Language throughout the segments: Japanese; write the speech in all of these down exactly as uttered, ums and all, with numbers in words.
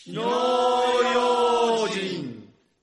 火の用心。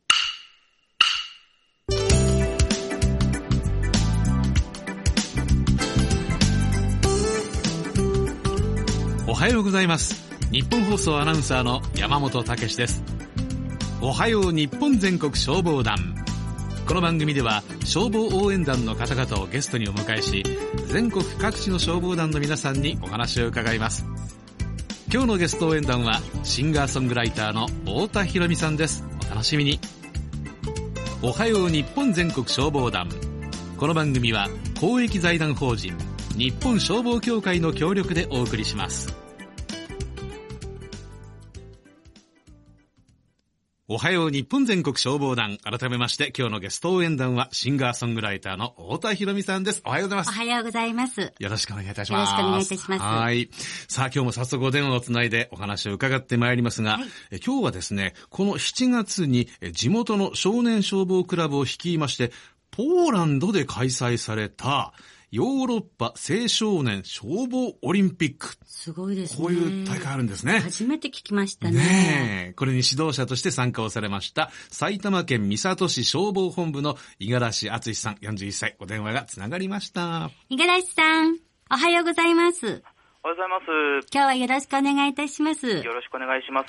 おはようございます。日本放送アナウンサーの山本武史です。おはよう日本全国消防団。この番組では消防応援団の方々をゲストにお迎えし、全国各地の消防団の皆さんにお話を伺います。今日のゲスト応援団はシンガーソングライターの太田裕美さんです。お楽しみに。おはよう日本全国消防団。この番組は公益財団法人日本消防協会の協力でお送りします。おはよう日本全国消防団。改めまして今日のゲスト応援団はシンガーソングライターの太田裕美さんです。おはようございます。 おはようございます。 よろしくお願いいたします。 よろしくお願いいたします。 はい。さあ今日も早速お電話をつないでお話を伺ってまいりますが、はい、え今日はですね、このしちがつに地元の少年消防クラブを率いましてポーランドで開催されたヨーロッパ青少年消防オリンピック。 すごいですね。 こういう大会あるんですね。 初めて聞きましたね。 ねえ。これに指導者として参加をされました埼玉県三郷市消防本部の五十嵐敦さんよんじゅういっさい。お電話がつながりました。 五十嵐さん、おはようございます。 おはようございます。 今日はよろしくお願いいたします。 よろしくお願いします。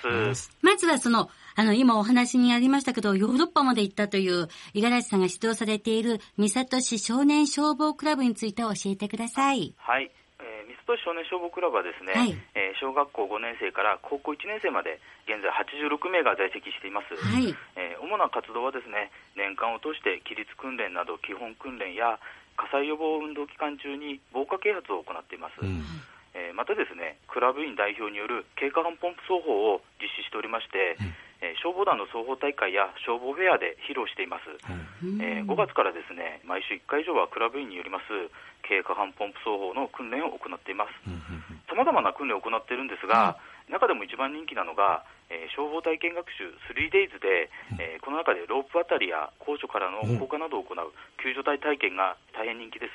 まずはその、あの、今お話にありましたけど、ヨーロッパまで行ったという五十嵐さんが指導されている三郷市少年消防クラブについて教えてください。 はい。えー、三郷市少年消防クラブはですね、はい、えー、小学校ごねん生から高校いちねん生まで現在はちじゅうろくめいが在籍しています。はい。えー、主な活動はですね、年間を通して規律訓練など基本訓練や火災予防運動期間中に防火啓発を行っています。うん、えー、またですね、クラブ員代表による経過班ポンプ奏法を実施しておりまして、うん、えー、消防団の奏法大会や消防フェアで披露しています。うん、えー、ごがつからですね、毎週いっかい以上はクラブ員によります経過班ポンプ奏法の訓練を行っています。さまざまな訓練を行っているんですが、うん、中でも一番人気なのが、えー、消防体験学習 スリーデイズ で、えー、この中でロープ渡りや高所からの降下などを行う救助隊体験が大変人気です。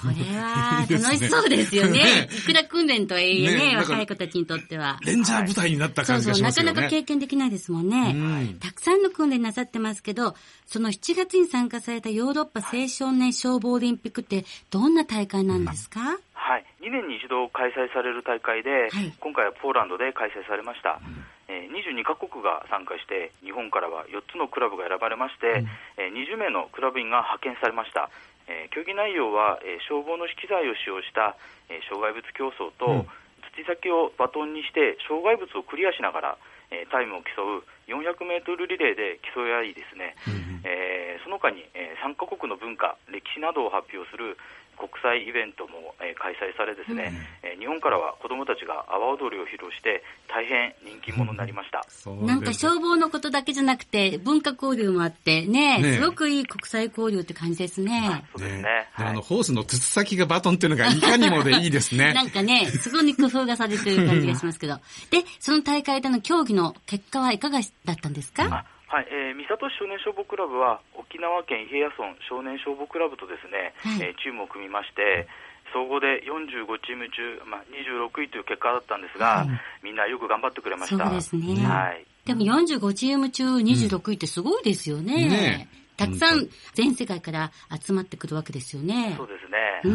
これは楽しそうですよね。いくら訓練とはいえね、ね、若い子たちにとってはレンジャー部隊になった感じがしますよね。 そうそう、なかなか経験できないですもんね。うん、たくさんの訓練なさってますけど、そのしちがつに参加されたヨーロッパ青少年消防オリンピックってどんな大会なんですか？ はい、にねんに一度開催される大会で、はい、今回はポーランドで開催されました。うん、えー、にじゅうにかこくが参加して、日本からはよっつのクラブが選ばれまして、うん、えー、にじゅうめいのクラブ員が派遣されました。えー、競技内容は、えー、消防の資機材を使用した、えー、障害物競争と、うん、土先をバトンにして障害物をクリアしながら、えー、タイムを競うよんひゃくメートルリレーで競い合いですね、うん、えー、その他に、えー、さんかこくの文化、歴史などを発表する国際イベントも、えー、開催されですね、うん、えー、日本からは子どもたちが阿波踊りを披露して大変人気者になりました。 うん、なんか消防のことだけじゃなくて文化交流もあってね、ね、すごくいい国際交流って感じですね。 そうですね。 ね、はい、あのホースの筒先がバトンっていうのがいかにもでいいですね。 なんかね、すごい工夫がされてる感じがしますけど。で、その大会での競技の結果はいかがだったんですか？うん、 はい、えー、三郷市少年消防クラブは沖縄県伊平屋村少年消防クラブとですね、はい、えー、チームを組みまして、総合でよんじゅうごチーム中、まあ、にじゅうろくいという結果だったんですが、はい、みんなよく頑張ってくれました。 そうですね。 はい。 でもよんじゅうごチーム中にじゅうろくいってすごいですよね。うん、ね、たくさん全世界から集まってくるわけですよね。 そうですね。 うん。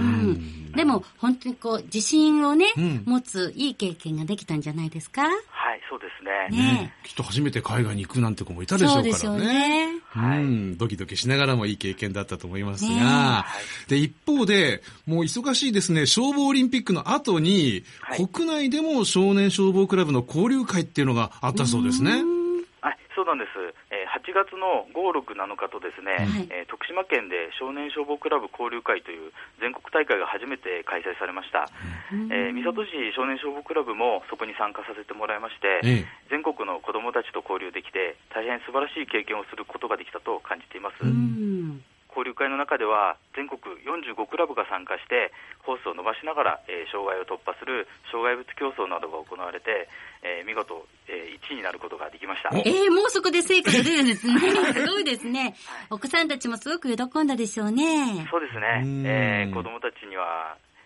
でも本当にこう自信をね、うん、持ついい経験ができたんじゃないですか？ はい、そうですね。 ね、ね、きっと初めて海外に行くなんて子もいたでしょうからね。 そうですよね。 はい、うん、ドキドキしながらもいい経験だったと思いますが、ね、はい、で一方でもう忙しいですね、消防オリンピックの後に、はい、国内でも少年消防クラブの交流会っていうのがあったそうですね。 はい、そうなんです。えー、はちがつのご、ろく、なのかとですね、はい、えー、徳島県で少年消防クラブ交流会という全国大会が初めて開催されました。えー、三郷市少年消防クラブもそこに参加させてもらいまして、ええ、全国の子どもたちと交流できて大変素晴らしい経験をすることができたと感じています。うん、交流会の中では全国よんじゅうごクラブが参加してホースを伸ばしながら、えー、障害を突破する障害物競争などが行われて、えー、見事、えー、いちいになることができました。 えー、もうそこで成果が出るんですね。すごいですね。お子さんたちもすごく喜んだでしょうね。 そうですね。えー、子どもたちには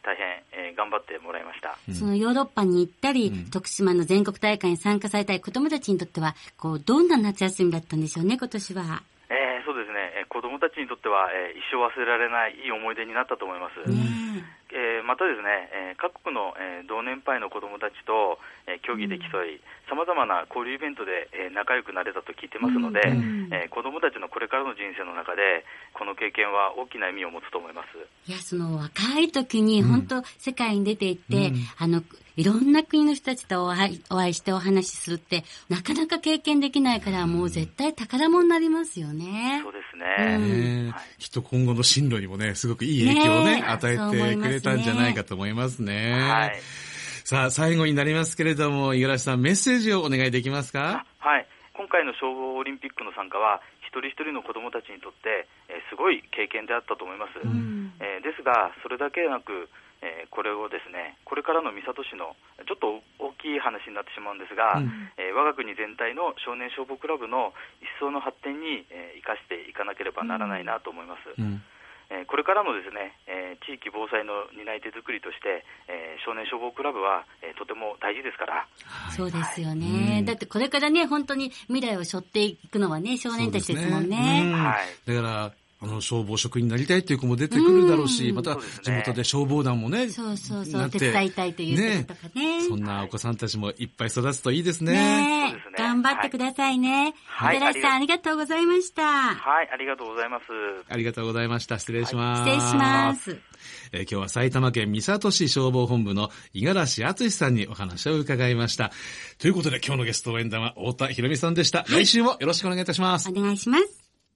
大変、えー、頑張ってもらいました。 そのヨーロッパに行ったり、うん、徳島の全国大会に参加されたい子どもたちにとってはこうどんな夏休みだったんでしょうね、今年は。 えー、そうですね、えー、子どもたちにとっては、えー、一生忘れられないいい思い出になったと思います。ねえー、またですね、えー、各国の、えー、同年配の子どもたちと、えー、競技で競い、さまざまな交流イベントで、えー、仲良くなれたと聞いてますので、うんえー、子どもたちのこれからの人生の中でこの経験は大きな意味を持つと思います。 いや、その若い時に本当、うん、世界に出て行って、うん、あのいろんな国の人たちとお会い、お会いしてお話しするってなかなか経験できないから、もう絶対宝物になりますよね。 そうですね、うんはい、きっと今後の進路にもねすごくいい影響をね、ね与えてくれたんじゃないかと思いますね。はい、さあ最後になりますけれども、五十嵐さんメッセージをお願いできますか。 はい、今回の消防オリンピックの参加は一人一人の子どもたちにとって、えー、すごい経験であったと思います、うんえー、ですがそれだけでなくえー、これをですね、これからの三郷市のちょっと大きい話になってしまうんですが、うんえー、我が国全体の少年消防クラブの一層の発展に、えー、生かしていかなければならないなと思います、うんえー、これからのですね、えー、地域防災の担い手作りとして、えー、少年消防クラブは、えー、とても大事ですから。 そうですよね、はい、だってこれからね本当に未来を背負っていくのはね少年たちですもんね。 うんはい、だからあの消防職員になりたいという子も出てくるだろうし、また地元で消防団もね、 そうそうそう手伝いたいという人とかね、 そんなお子さんたちもいっぱい育つといいですね。 ねえ、頑張ってくださいね。五十嵐さんありがとうございました。 はい、ありがとうございます。 ありがとうございました。失礼します。 はい、失礼します。 えー、今日は埼玉県三郷市消防本部の五十嵐敦さんにお話を伺いました。ということで今日のゲスト応援団は太田博美さんでした。はい、来週もよろしくお願いいたします。 お願いします。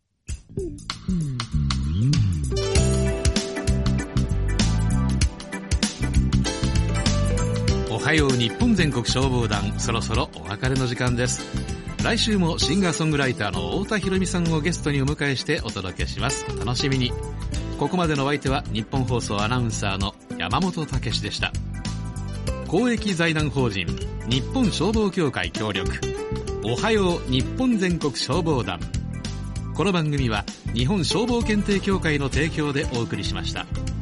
おはよう日本全国消防団、そろそろお別れの時間です。来週もシンガーソングライターの太田博美さんをゲストにお迎えしてお届けします。お楽しみに。ここまでのお相手は日本放送アナウンサーの山本武史でした。公益財団法人日本消防協会協力、おはよう日本全国消防団。この番組は日本消防検定協会の提供でお送りしました。